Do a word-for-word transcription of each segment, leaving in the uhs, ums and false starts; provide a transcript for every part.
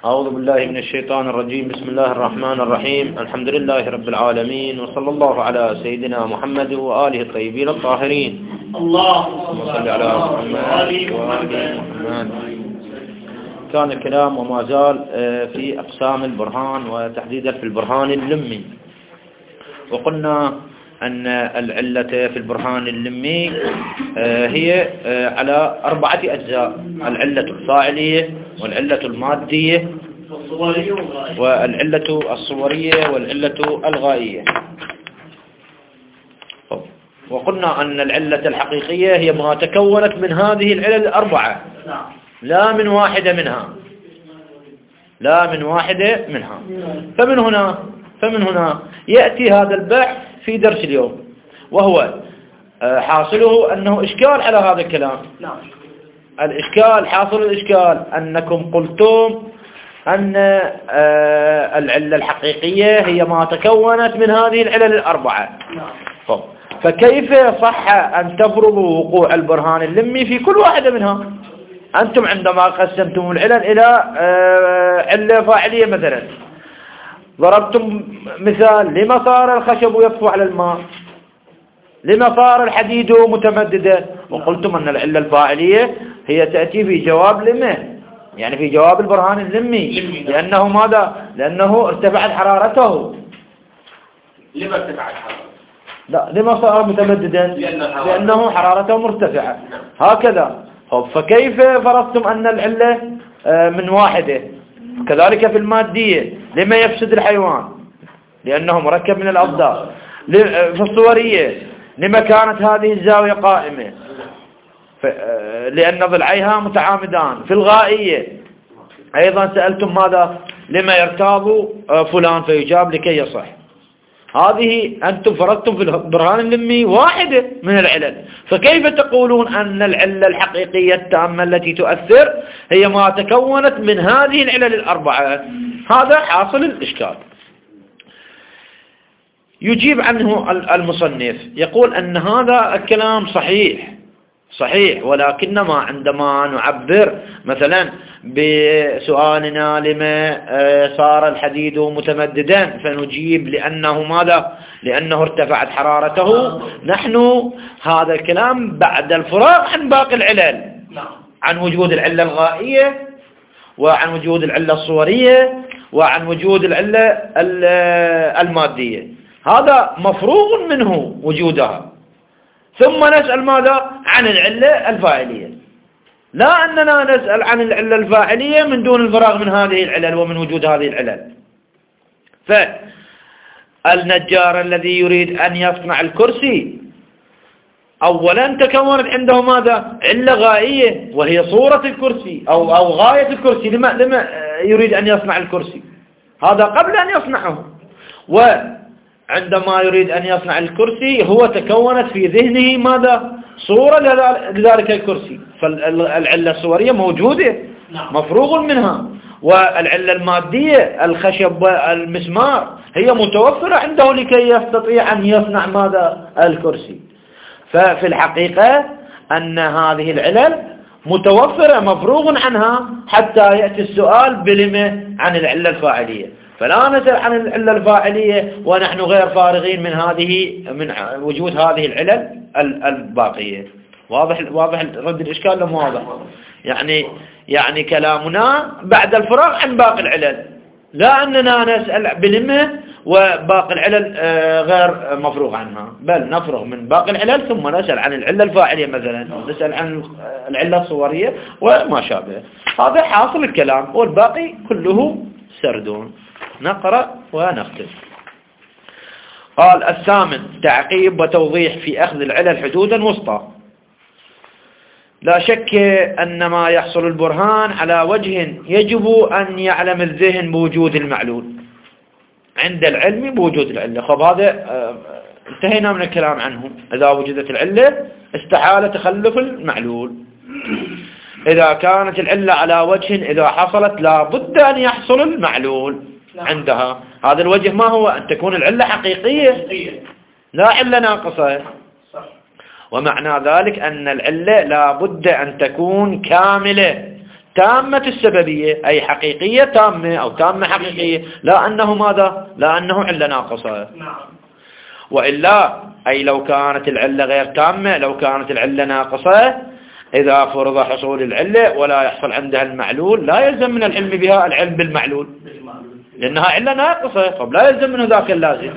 أعوذ بالله من الشيطان الرجيم. بسم الله الرحمن الرحيم. الحمد لله رب العالمين، وصلى الله على سيدنا محمد وآله الطيبين الطاهرين. اللهم صل على محمد وآل محمد. كان الكلام وما زال في أقسام البرهان، وتحديدا في البرهان اللمي. وقلنا أن العلة في البرهان اللمي هي على أربعة أجزاء: العلة الفاعلية، والعلة المادية، والعلة الصورية، والعلة الغائية. وقلنا أن العلة الحقيقية هي ما تكونت من هذه العلل الأربعة، لا من واحدة منها، لا من واحدة منها. فمن هنا فمن هنا يأتي هذا البحث في درس اليوم، وهو حاصله أنه إشكال على هذا الكلام. الإشكال حاصل الإشكال أنكم قلتم أن العلة الحقيقية هي ما تكونت من هذه العلل الأربعة. فكيف صح أن تفرضوا وقوع البرهان اللمي في كل واحدة منها؟ أنتم عندما قسمتم العلل إلى علة فاعلية مثلا، ضربتم مثال: لما صار الخشب يطفو على الماء؟ لما صار الحديد متمددا؟ وقلتم أن العلة الفاعلية هي تأتي في جواب لما، يعني في جواب البرهان اللمي، لأنه ماذا؟ لأنه ارتفعت حرارته. لما ارتفعت حرارته؟ لا، لما صار متمددا؟ لأنه حرارته مرتفعة. هكذا. فكيف فرضتم أن العلة من واحدة؟ كذلك في المادية: لما يفسد الحيوان؟ لأنه مركب من الأضداد. في الصورية: لما كانت هذه الزاوية قائمة؟ لأن ضلعيها متعامدان. في الغائية أيضا سألتم ماذا؟ لما يرتاض فلان؟ فيجاب: لكي يصح. هذه أنتم فرضتم في البرهان اللمي واحدة من العلل، فكيف تقولون أن العلة الحقيقية التامة التي تؤثر هي ما تكونت من هذه العلل الأربعة؟ هذا حاصل الإشكال. يجيب عنه المصنف، يقول أن هذا الكلام صحيح صحيح ولكنما عندما نعبر مثلا بسؤالنا لما صار الحديد متمددا، فنجيب لأنه ماذا؟ لأنه ارتفعت حرارته. نحن هذا الكلام بعد الفراغ عن باقي العلل، عن وجود العلة الغائية، وعن وجود العلة الصورية، وعن وجود العلة المادية. هذا مفروغ منه وجودها. ثم نسأل ماذا؟ عن العلة الفاعلية. لا أننا نسأل عن العلة الفاعلية من دون الفراغ من هذه العلل ومن وجود هذه العلل. فالنجار الذي يريد أن يصنع الكرسي أولا تكونت عنده ماذا؟ علة غائية، وهي صورة الكرسي أو أو غاية الكرسي. لما لما يريد أن يصنع الكرسي؟ هذا قبل أن يصنعه. وعندما يريد أن يصنع الكرسي هو تكونت في ذهنه ماذا؟ صورة لذلك الكرسي. فالعلة الصورية موجودة، مفروغ منها. والعلة المادية الخشب والمسمار هي متوفرة عنده لكي يستطيع أن يصنع ماذا؟ الكرسي. ففي الحقيقة أن هذه العلل متوفرة مفروغ عنها حتى يأتي السؤال بلمة عن العلة الفاعلية. فلا نسأل عن العلة الفاعلية ونحن غير فارغين من هذه من وجود هذه العلل الباقية. واضح واضح رد الإشكال لم واضح؟ يعني يعني كلامنا بعد الفراغ عن باقي العلل، لا أننا نسأل بلمة وباقي العلل غير مفروغ عنها، بل نفرغ من باقي العلل ثم نسأل عن العلة الفاعلية مثلا، نسأل عن العلة الصورية وما شابه. هذا حاصل الكلام، والباقي كله سردون. نقرأ ونختم. قال: الثامن: تعقيب وتوضيح في أخذ العلل حدودا وسطى. لا شك أن ما يحصل البرهان على وجه يجب أن يعلم الذهن بوجود المعلول عند العلم بوجود العلة. خب هذا انتهينا من الكلام عنه. إذا وجدت العلة استحال تخلف المعلول. إذا كانت العلة على وجه إذا حصلت لا بد أن يحصل المعلول عندها. هذا الوجه ما هو؟ أن تكون العلة حقيقية لا علة ناقصة. ومعنى ذلك أن العلة لا بد أن تكون كاملة تامة السببية أي حقيقية تامة أو تامة حقيقية، لا أنه ماذا؟ لا أنه علة ناقصة. وإلا أي لو كانت العلة غير تامة، لو كانت العلة ناقصة، إذا فرض حصول العلة ولا يحصل عندها المعلول لا يلزم من العلم بها العلم بالمعلول، لأنها علة ناقصة، طب لا يلزم منه ذاك اللازم.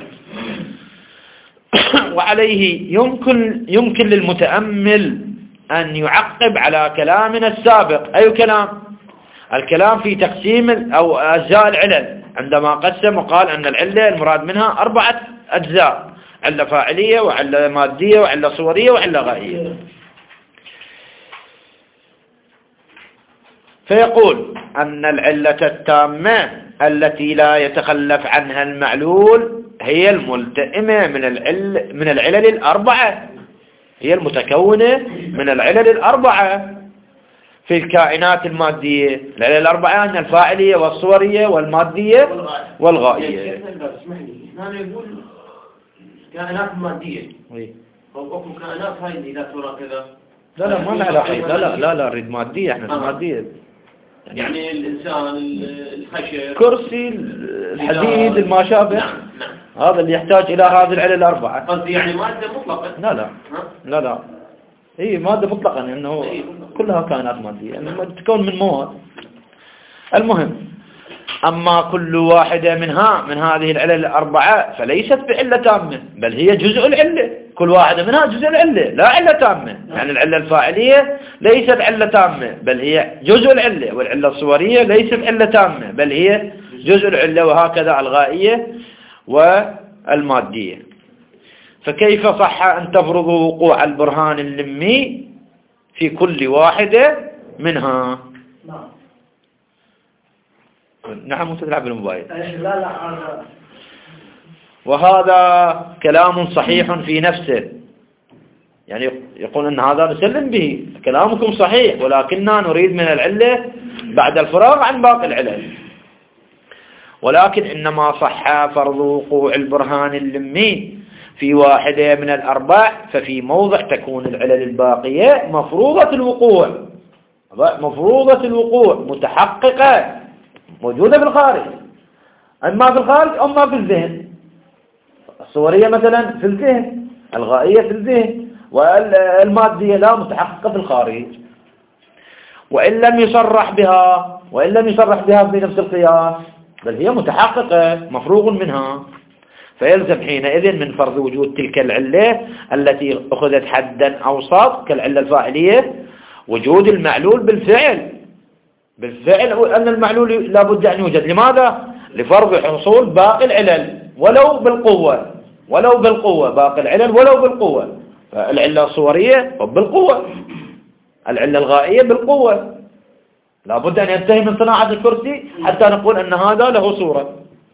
وعليه يمكن يمكن للمتأمل أن يعقب على كلامنا السابق. أي كلام؟ الكلام في تقسيم أو أجزاء العلل، عندما قسم وقال أن العلة المراد منها أربعة أجزاء: علة فاعلية وعلة مادية وعلة صورية وعلة غائية. فيقول أن العلة التامة التي لا يتخلف عنها المعلول هي الملتئمة من العل من العلل الأربعة، هي المتكونة من العلل الأربعة في الكائنات المادية. العلل الأربعة أن الفاعلية والصورية والمادية والغائية. هنا يقول كائنات مادية، أو كائنات هاي اللي لا ترى كذا. لا لا ما لها علاقة، لا لا لا لا نريد مادية، احنا مادية. يعني الإنسان، الخشب، كرسي، الحديد، ما شابه. نعم نعم. هذا اللي يحتاج إلى هذه العلل الأربعة. قصدي يعني مادة مطلقة. لا لا لا لا هي مادة مطلقا، إنه كلها كائنات مادية، يعني تكون من مواد. المهم، أما كل واحدة منها من هذه العلل الأربعة فليست بعلة تامة، بل هي جزء العلة. كل واحدة منها جزء العلة، لا علة تامة. يعني العلة الفاعلية ليست علة تامة، بل هي جزء العلة، والعلة الصورية ليست علة تامة، بل هي جزء العلة، وهكذا الغائية والمادية. فكيف صح أن تفرضوا وقوع البرهان اللمي في كل واحدة منها؟ نعم، وتلعب بالموبايل. وهذا كلام صحيح في نفسه، يعني يقول أن هذا نسلم به، كلامكم صحيح، ولكننا نريد من العلة بعد الفراغ عن باقي العلل. ولكن إنما صح فرض وقوع البرهان اللمي في واحدة من الأربع، ففي موضع تكون العلل الباقية مفروضة الوقوع، مفروضة الوقوع متحققة، موجودة في الخارج، أما في الخارج أما في الذهن. الصورية مثلا في الذهن، الغائية في الذهن، والمادية لا، متحققة في الخارج. وإن لم يصرح بها وإن لم يصرح بها في نفس القياس، بل هي متحققة مفروغ منها، فيلزم حينئذ من فرض وجود تلك العلة التي أخذت حدا أوسط كالعلة الفاعلية وجود المعلول بالفعل بالفعل أن المعلول لابد أن يوجد. لماذا؟ لفرض حصول باقي العلل ولو بالقوة، ولو بالقوة باقي العلل ولو بالقوة. العلة الصورية بالقوة، العلة الغائية بالقوة. لابد أن ينتهي من صناعة الكرسي حتى نقول أن هذا له صورة،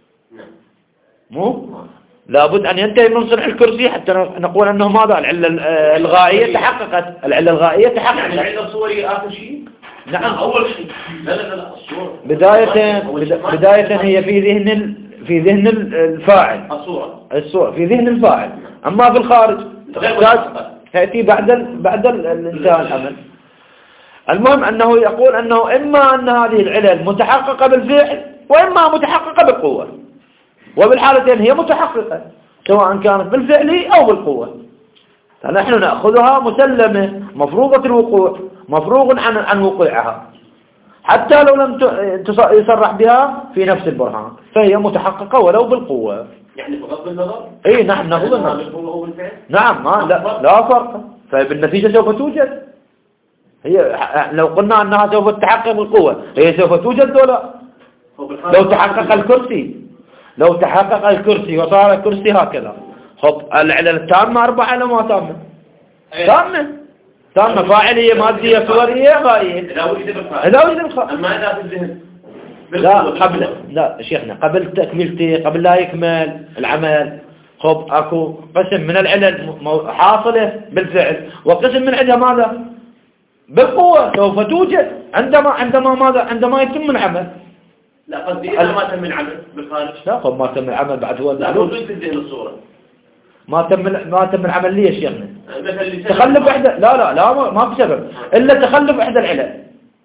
مو لابد أن ينتهي من صنع الكرسي حتى نقول أنه ماذا؟ العلة الغائية تحققت، العلة الغائية تحققت. يعني العلة الصورية آخر شيء؟ نعم، أول شيء. لا لا لا الصورة بداية بداية هي في ذهن في ذهن الفاعل، الصورة الصورة في ذهن الفاعل، أما في الخارج تأتي بعد ال... بعد الانتهاء الأمل. المهم أنه يقول أنه إما أن هذه العلل متحققة بالفعل وإما متحققة بالقوة، وبالحالتين هي متحققة سواء كانت بالفعل أو بالقوة، فنحن نأخذها مسلمة مفروضة الوقوع، مفروغ عن عن وقوعها، حتى لو لم يصرح بها في نفس البرهان فهي متحققة ولو بالقوة. يعني بغض النظر؟ اي نحن نأخذ النظر. نعم، ما لا, لا فرق، فبالنتيجة سوف توجد. هي لو قلنا أنها سوف تحقق بالقوة هي سوف توجد ولا؟ لو تحقق الكرسي لو تحقق الكرسي وصار الكرسي هكذا، خب العلل التامة أربعة لما تامة تامة تامة فاعلية مادية صورية غائية. إذا وجد بالفعل، إذا وجد بالفعل. أما إذا في الذهن لا قبل لا شيخنا قبل تكملتي، قبل لا يكمل العمل، خب أكو قسم من العلل حاصلة بالفعل وقسم من عندها ماذا؟ بالقوة، سوف توجد عندما عندما ماذا؟ عندما يتم العمل. لا قصدي إذا ما تم العمل بالخارج. لا خب ما تم العمل بعد هو لا موجود في الذهن الصورة. ما تم ما تم العمل ليش يا شيخنا؟ تخلف إحدى لا لا لا ما في سبب إلا تخلف إحدى العلل.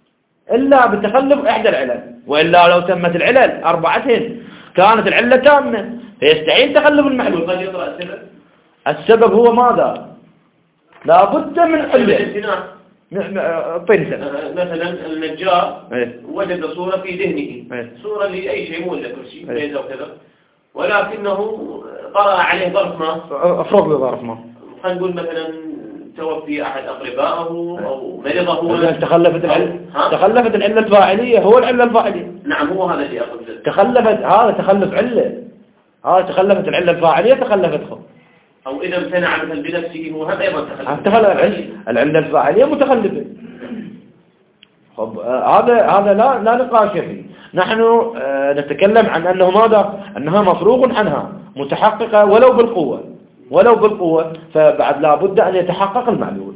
إلا بتخلف إحدى العلل، وإلا لو تمت العلل أربعتهن كانت العلة تامة، فيستحيل تخلف المعلول. قد يطرأ السبب. السبب هو ماذا؟ لا بد من علة. طيب مثلا النجار وجد صورة في ذهنه، صورة لأي شيء مو إلا كرسي ميزة وكذا، ولكنه قرأ عليه ظرف ما، أفرض له ظرف ما، خلينا نقول مثلا توفي أحد أقربائه أو مرضه، تخلفت العلة، تخلفت العلة الفاعلية، هو العلة الفاعلية. نعم هو هذا اللي أقول. تخلفت، هذا تخلف علة، هذا تخلفت العلة الفاعلية تخلفتها. أو إذا امتنع مثلا بنفسه هو هذا أيضا تخلف. تخلف العلة الفاعلية متخلفة. خب هذا هذا لا لا نقاش فيه. نحن آه نتكلم عن أنه ماذا؟ أنها مفروغ عنها، متحققة ولو بالقوة، ولو بالقوة، فبعد لا بد أن يتحقق المعلول.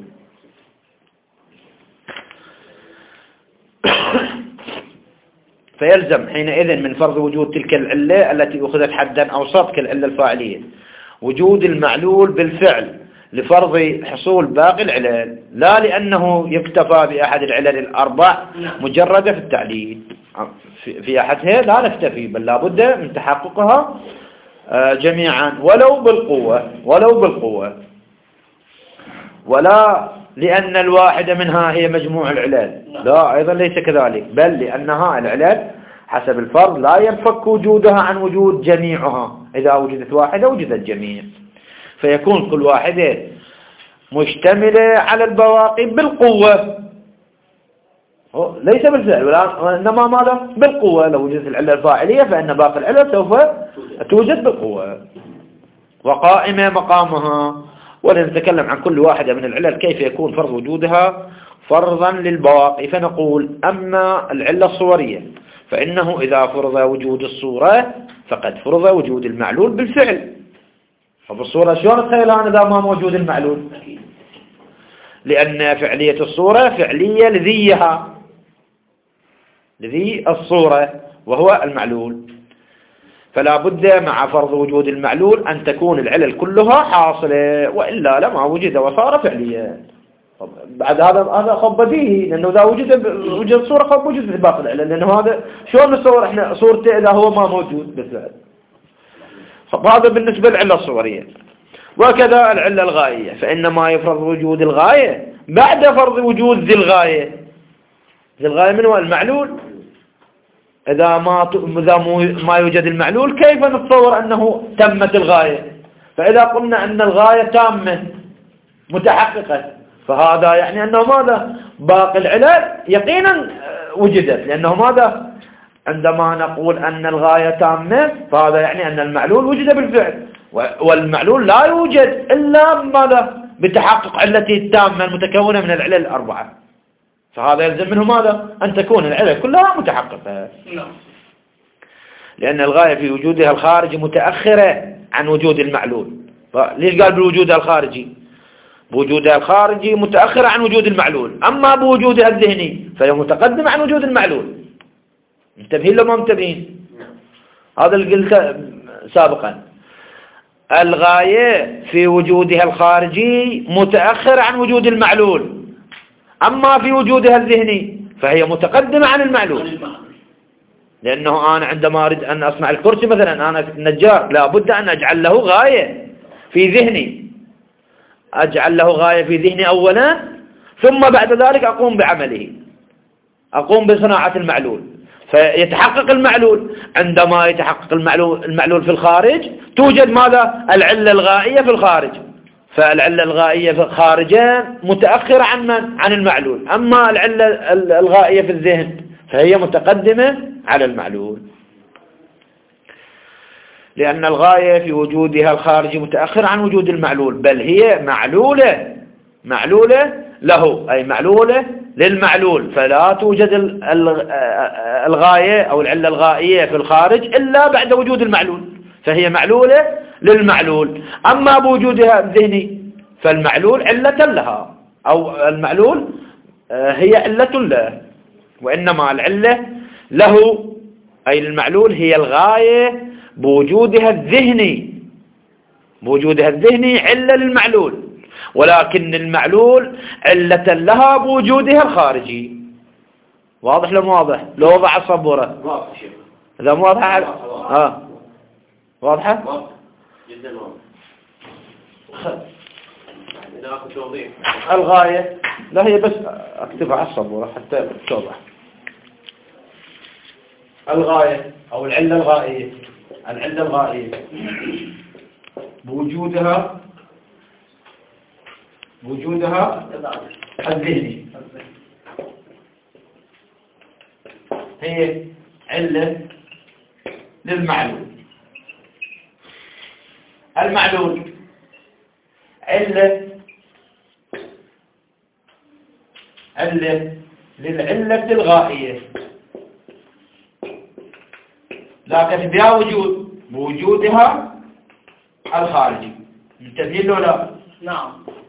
فيلزم حينئذ من فرض وجود تلك العلة التي أخذت حدا أوسط كالعلة الفاعلية وجود المعلول بالفعل لفرض حصول باقي العلل، لا لأنه يكتفى بأحد العلل الأربع مجردة في التعليل. في أحدها لا نكتفي، بل لا بد من تحققها جميعا ولو بالقوة، ولو بالقوة. ولا لأن الواحدة منها هي مجموع العلل، لا أيضا ليس كذلك، بل لأنها العلل حسب الفرض لا ينفك وجودها عن وجود جميعها، إذا وجدت واحدة وجد الجميع، فيكون كل واحدة مشتملة على البواقي بالقوة، ليس بالفعل، وإنما ماذا؟ بالقوة. لو وجدت العلة الفاعلية فإن باقي العلل سوف توجد بالقوة وقائمة مقامها. ولنتكلم عن كل واحدة من العلل كيف يكون فرض وجودها فرضا للبواقي. فنقول أما العلة الصورية فإنه إذا فرض وجود الصورة فقد فرض وجود المعلول بالفعل. فبالصورة شلون تخيلان إذا ما موجود المعلول؟ لأن فعلية الصورة فعلية لذيها، لذي الصورة وهو المعلول، فلا بد مع فرض وجود المعلول أن تكون العلل كلها حاصلة، وإلا لما وجد وصار فعليا. بعد هذا هذا خب بديهي، لأنه إذا وجد وجد الصورة خب وجد في باقي العلل، لأنه هذا شلون نصور إحنا صورته إذا هو ما موجود بالفعل. هذا بالنسبة للعلة الصورية. وكذا العلة الغائية، فإنما يفرض وجود الغاية بعد فرض وجود ذي الغاية. ذي الغاية من هو؟ المعلول. إذا ما إذا ما يوجد المعلول كيف نتصور أنه تمت الغاية؟ فإذا قلنا أن الغاية تامة متحققة فهذا يعني أنه ماذا؟ باقي العلل يقينا وجدت، لأنه ماذا؟ عندما نقول أن الغاية تامة فهذا يعني أن المعلول وجد بالفعل، والمعلول لا يوجد إلا ماذا؟ بتحقق علته التامة المتكونة من العلل الأربعة، فهذا يلزم منه ماذا؟ أن تكون العلل كلها متحققة. لأن الغاية في وجودها الخارجي متأخرة عن وجود المعلول. ليش قال بوجودها الخارجي؟ بوجودها الخارجي متأخرة عن وجود المعلول، أما بوجودها الذهني فهي متقدمة عن وجود المعلول. منتبهين لما منتبهين؟ هذا اللي قلت سابقا. الغاية في وجودها الخارجي متأخرة عن وجود المعلول، أما في وجودها الذهني فهي متقدمة عن المعلول. لأنه أنا عندما أريد أن أصنع الكرسي مثلا، أنا نجار لابد أن أجعل له غاية في ذهني، أجعل له غاية في ذهني أولا، ثم بعد ذلك أقوم بعمله، أقوم بصناعة المعلول، فيتحقق المعلول. عندما يتحقق المعلول, المعلول في الخارج توجد ماذا؟ العلة الغائية في الخارج، فالعلة الغائية في خارجا متأخرة عن من؟ عن المعلول. أما العلة الغائية في الذهن فهي متقدمة على المعلول، لأن الغاية في وجودها الخارجي متأخرة عن وجود المعلول، بل هي معلولة معلولة له، أي معلولة للمعلول، فلا توجد الغاية أو العلة الغائية في الخارج إلا بعد وجود المعلول، فهي معلولة للمعلول. أما بوجودها الذهني فالمعلول علة لها، أو المعلول هي علة له، وإنما العلة له أي المعلول هي الغاية بوجودها الذهني، بوجودها الذهني علة للمعلول، ولكن المعلول علة لها بوجودها الخارجي، واضح لو مو واضح؟ لو وضع الصبورة واضح شيخ. إذا مو واضحة اه واضحة؟ واضح جدا واضح. إذا أخذ توضيح الغاية لا هي بس اكتبها على الصبورة حتى توضح. الغاية أو العلة الغائية، العلة الغائية بوجودها بوجودها الذهني هي علة للمعلول. المعلول علة علة للعلة الغائية، لكن بها وجود بوجودها الخارجي. منتبهين له لا؟ نعم.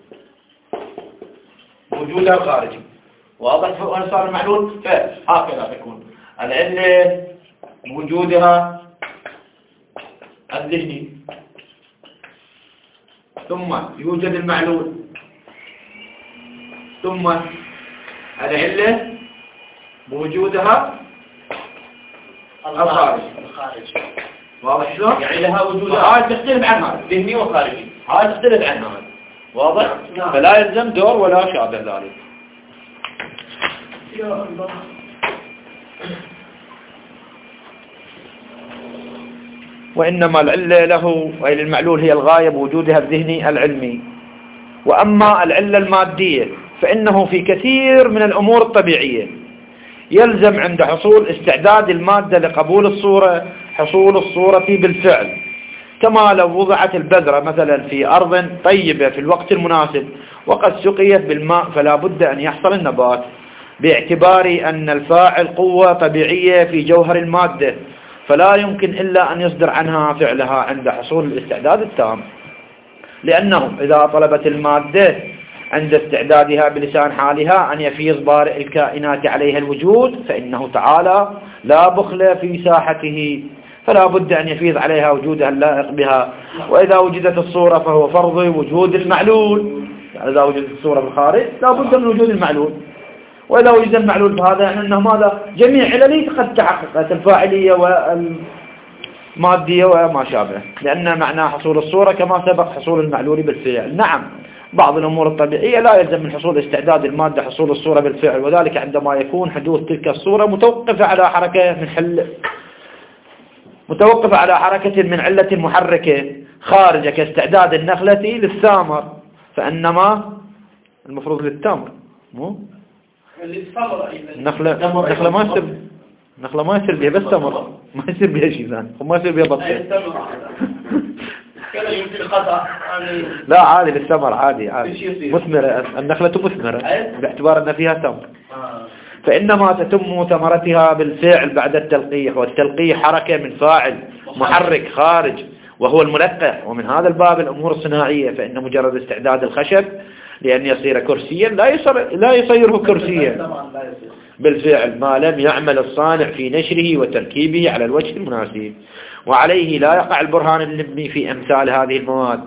وجودها الخارجي واضح. وأنا صار المعلول فهكذا تكون العلة بوجودها الذهني، ثم يوجد المعلول، ثم العلة بوجودها الخارجي. واضح شلون؟ يعني لها وجودها هاي تختلف عن هذا ذهني وخارجي. هاي تختلف عن هذا. واضح؟ نعم. فلا يلزم دور ولا شابه ذلك. يا الله. وإنما العلة له أي للمعلول هي الغاية بوجودها الذهني العلمي. وأما العلة المادية فإنه في كثير من الأمور الطبيعية يلزم عند حصول استعداد المادة لقبول الصورة حصول الصورة بالفعل، كما لو وضعت البذرة مثلا في أرض طيبة في الوقت المناسب وقد سقيت بالماء فلا بد أن يحصل النبات، باعتبار أن الفاعل قوة طبيعية في جوهر المادة فلا يمكن إلا أن يصدر عنها فعلها عند حصول الاستعداد التام. لأنه إذا طلبت المادة عند استعدادها بلسان حالها أن يفيض بارئ الكائنات عليها الوجود فإنه تعالى لا بخل في ساحته، فلا بد أن يفيض عليها وجودها اللائق بها. وإذا وجدت الصورة فهو فرض وجود المعلول، يعني إذا وجدت الصورة بالخارج لا بد من وجود المعلول. وإذا وجد المعلول فهذا يعني أنه ماذا؟ جميع عللي قد تحققت، الفاعلية والمادية وما شابه، لأن معنى حصول الصورة كما سبق حصول المعلول بالفعل. نعم بعض الأمور الطبيعية لا يلزم من حصول استعداد المادة حصول الصورة بالفعل، وذلك عندما يكون حدوث تلك الصورة متوقفة على حركة من حل متوقفة على حركة من علة محركة خارجة كاستعداد النخلة للثمر، فإنما المفروض للتمر مو النخلة. النخلة ما يصير النخلة ما يصير بها بس تمر، ما يصير بها شيء ثاني، وما يصير بها بطيخ. لا عادي للثمر عادي عادي مثمرة، النخلة مثمرة باعتبار أن فيها تمر، فإنما تتم ثمرتها بالفعل بعد التلقيح، والتلقيح حركة من فاعل محرك خارج وهو الملقح. ومن هذا الباب الأمور الصناعية فإن مجرد استعداد الخشب لأن يصير كرسيا لا يصير لا يصيره كرسيا بالفعل ما لم يعمل الصانع في نشره وتركيبه على الوجه المناسب، وعليه لا يقع البرهان اللبني في أمثال هذه المواد،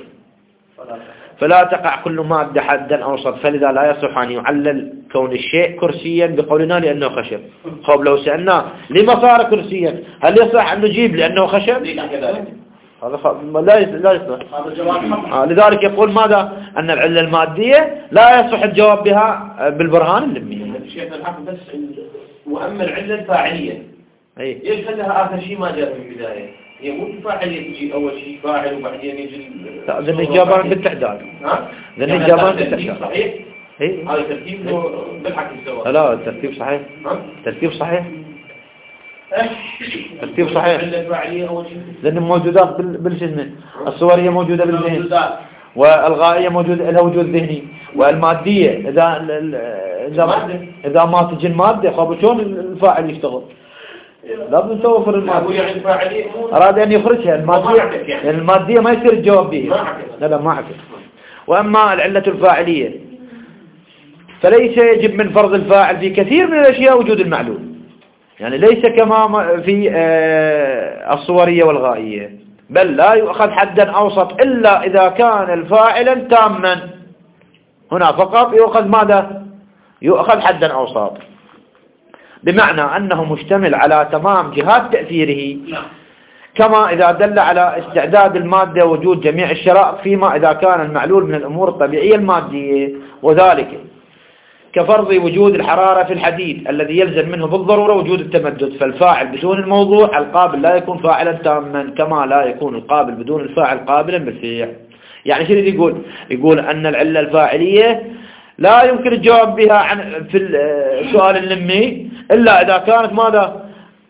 فلا تقع كل مادة حدا أوسط، فلذا لا يصح أن يعلل كون الشيء كرسيا بقولنا لأنه خشب. خب لو سألنا لما صار كرسيا هل يصح أن نجيب لأنه خشب؟ هذا خ... لا يصح لا يصح. آه لذلك يقول ماذا؟ أن العلة المادية لا يصح الجواب بها بالبرهان اللبني. شيخ الحق بس وأما العلة الفاعلية أي ليش خلها آخر شيء ما جاء من البداية؟ هي مو الفاعلية تجي أول شيء فاعل وبعدين يجي لا ذن الجابان بالتحداد. ها؟ ذن الجابان بالتحداد. صحيح؟ إيه هذا ترتيب بالحق سوا. لا الترتيب صحيح. ترتيب صحيح. ترتيب صحيح. لأن موجودات بالجسم، الصورية موجودة بالذهن، والغائية موجودة لها وجود ذهني، والمادية إذا إذا إذا ما تجي المادة خب شلون الفاعل يشتغل؟ لازم توفر المادة. أراد أن يخرجها المادية، يعني المادية ما يصير الجواب بها. لا لا ما حكي. وأما العلة الفاعلية فليس يجب من فرض الفاعل في كثير من الأشياء وجود المعلول، يعني ليس كما في الصورية والغائية، بل لا يؤخذ حدا أوسط إلا إذا كان الفاعلا تاما، هنا فقط يؤخذ ماذا؟ يؤخذ حدا أوسط. بمعنى أنه مشتمل على تمام جهات تأثيره، كما إذا دل على استعداد المادة وجود جميع الشرائط، فيما إذا كان المعلول من الأمور الطبيعية المادية، وذلك كفرض وجود الحرارة في الحديد الذي يلزم منه بالضرورة وجود التمدد، فالفاعل بدون الموضوع القابل لا يكون فاعلا تاما، كما لا يكون القابل بدون الفاعل قابلا بالفعل. يعني شو يقول؟ يقول أن العلة الفاعلية لا يمكن الجواب بها عن في السؤال اللمي إلا إذا كانت ماذا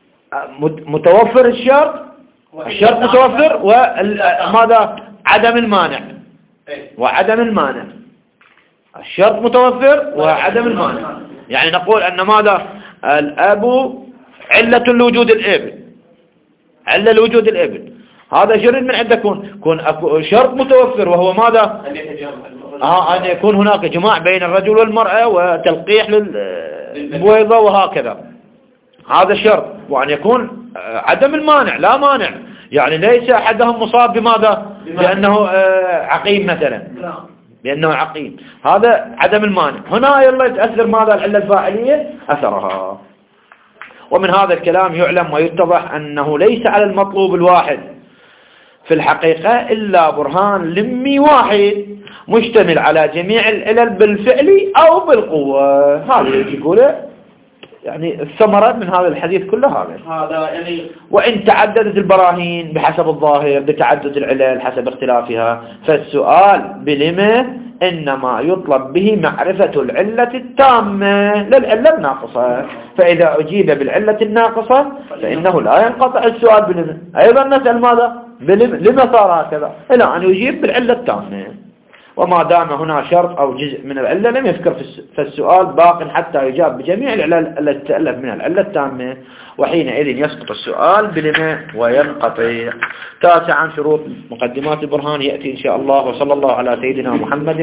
متوفر الشرط الشرط متوفر وماذا عدم المانع وعدم المانع الشرط متوفر وعدم المانع. يعني نقول أن ماذا الأب علة لوجود الابن، علة لوجود الابن، هذا شرط من عندك يكون يكون شرط متوفر وهو ماذا آه أن يكون هناك جماع بين الرجل والمرأة وتلقيح للبويضة وهكذا، هذا شرط. وأن يكون عدم المانع لا مانع، يعني ليس أحدهم مصاب بماذا لأنه عقيم مثلا، لأنه عقيم، هذا عدم المانع. هنا يلا يتأثر ماذا العلة الفاعلية أثرها. ومن هذا الكلام يعلم ويتضح أنه ليس على المطلوب الواحد في الحقيقة إلا برهان لمي واحد مشتمل على جميع العلل بالفعل أو بالقوة. هذا يقوله يعني الثمرة من هذا الحديث كله هذا. هذا يعني وإن تعددت البراهين بحسب الظاهر بتعدد العلل حسب اختلافها، فالسؤال بلمه إنما يطلب به معرفة العلة التامة للعلة الناقصة، فإذا أجيب بالعلة الناقصة فإنه لا ينقطع السؤال بلمه. أيضا نسأل ماذا بلمه لما صار هكذا إلى أن يجيب بالعلة التامة، وما دام هنا شرط أو جزء من العلة لم يذكر في السؤال باق حتى يجاب بجميع العلل التي تألف من العلة التامة، وحينئذ يسقط السؤال بلمه وينقطع. تاسعا شروط مقدمات البرهان يأتي إن شاء الله. وصلى الله على سيدنا محمد.